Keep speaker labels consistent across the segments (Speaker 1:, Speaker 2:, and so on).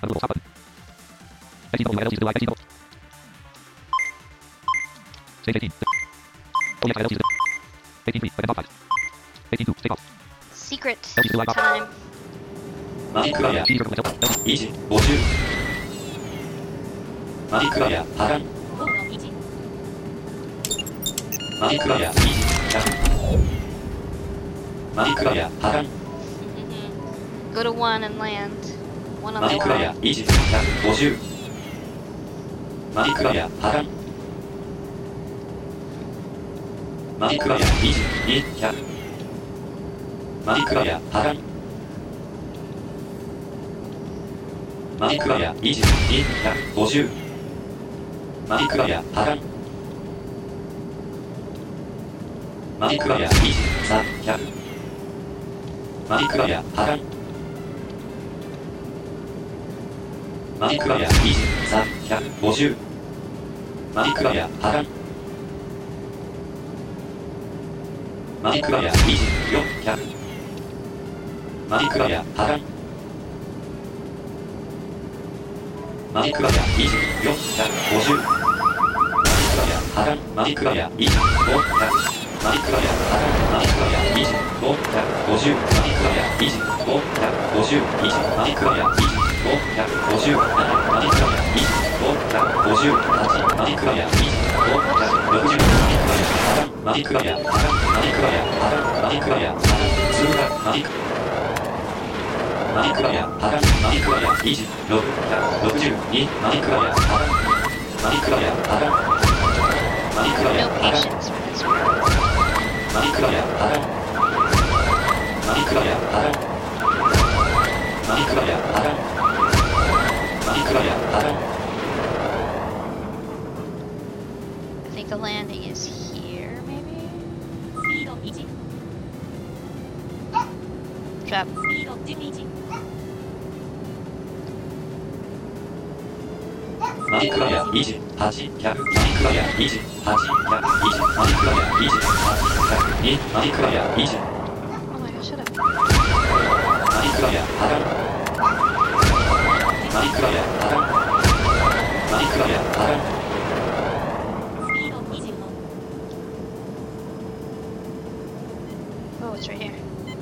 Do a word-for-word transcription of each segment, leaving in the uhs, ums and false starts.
Speaker 1: Unmovable stop button. eighteen W I L T is delay eighteen volt. Stage eighteen. O E X I L T is eighteen three. Weapon top five. eighteen two. Take off.
Speaker 2: Secret
Speaker 1: L T is delay
Speaker 2: time.
Speaker 3: マリクラや
Speaker 1: C circle select. L T.
Speaker 3: 維持ごじゅうマリクラや破壊マリクラや維持ひゃくマリクラや破壊
Speaker 2: Go to one and land. One on
Speaker 3: マ
Speaker 2: the
Speaker 3: リクラや
Speaker 2: line.
Speaker 3: 維持ひゃくごじゅうマリクラや破壊マリクラや維持にひゃくマリクラや破壊マリクラや維持にひゃくごじゅうマリクラや破壊マリクラや維持さんびゃくマリクラや破壊マリクラや維持さんびゃくごじゅうマリクラや破壊マリクラや維持よんひゃくマリクラや破壊マリクラや維持よんひゃくごじゅうマリクラや破壊マリクラや維持ごひゃくマリクラや破壊マリクラや維持ごひゃくごじゅうマリクラや維持ごひゃくごじゅういちマリクラや維持ごひゃくごじゅうななマリクラや維持ごひゃくごじゅうはちマリクラや維持ごひゃくろくじゅうマリクラや破壊マリクラや破壊マリクラや破壊通過マリクマリクラや破壊マリクラや維持ろっぴゃくろくじゅうにマリクラや破壊マリクラや破壊マリクラや
Speaker 2: No
Speaker 3: 破壊
Speaker 2: patience for this one.
Speaker 3: マリクラや破壊マリクラや破壊マリクラや破壊マリクラや破壊
Speaker 2: I think the landing is here, maybe?
Speaker 4: スピードいち
Speaker 2: Drop.
Speaker 4: スピードじゅういち
Speaker 3: マリクラや維持はちひゃくマリクラや維持はちひゃく維持マリクラや維持はちひゃくにマリクラや維持
Speaker 2: Oh my gosh, shut up.
Speaker 3: マリクラや破壊マリクラや破壊マリクラや破壊
Speaker 4: スピードにじゅうご
Speaker 2: Oh, it's right here.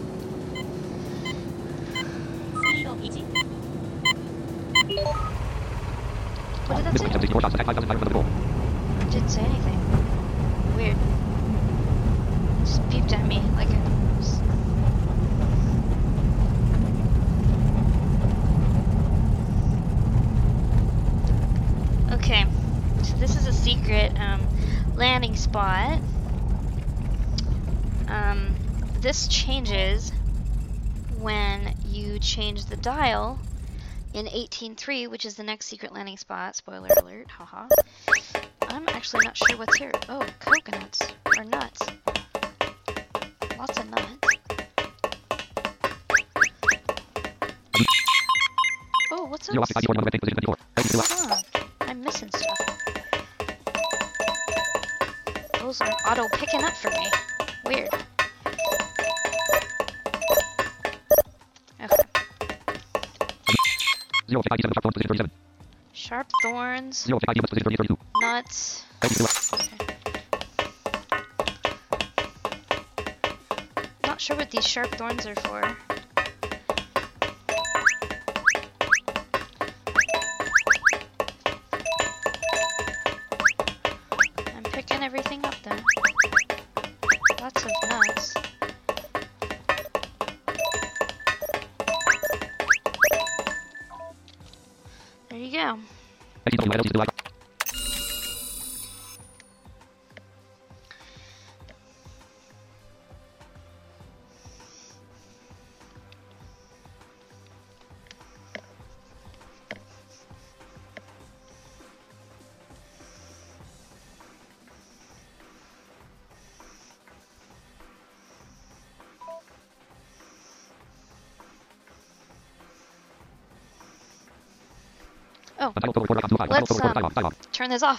Speaker 4: スピードいち
Speaker 2: What did that
Speaker 1: Missile
Speaker 2: say?
Speaker 1: seventy-four shots. Attack five thousand five hundred goal.
Speaker 2: It didn't say anything. Weird. It just beeped at me like it was... Okay, so this is a secret um, landing spot. Um, this changes when you change the dial in eighteen three, which is the next secret landing spot. Spoiler alert, haha. I'm actually not sure what's here. Oh, coconuts. Or nuts. Lots of nuts. Oh, what's
Speaker 1: Zero
Speaker 2: else?
Speaker 1: oxygen forty-one red position twenty-four. L T is
Speaker 2: Huh, I'm missing stuff. Those are auto picking up for me. Weird. Okay.
Speaker 1: Zero five seven sharp thorns position thirty-seven.
Speaker 2: Sharp thorns,
Speaker 1: Zero five units position thirty-two.
Speaker 2: nuts.
Speaker 1: L T is
Speaker 2: Okay. Not sure what these sharp thorns are for. I'm picking everything up then. Lots of nuts. There you go.
Speaker 1: eighteen W I L T is delay.
Speaker 2: Oh,
Speaker 1: Final total four rounds, two five. Final
Speaker 2: let's
Speaker 1: total four
Speaker 2: um,
Speaker 1: dialogue. Dialogue.
Speaker 2: turn this off.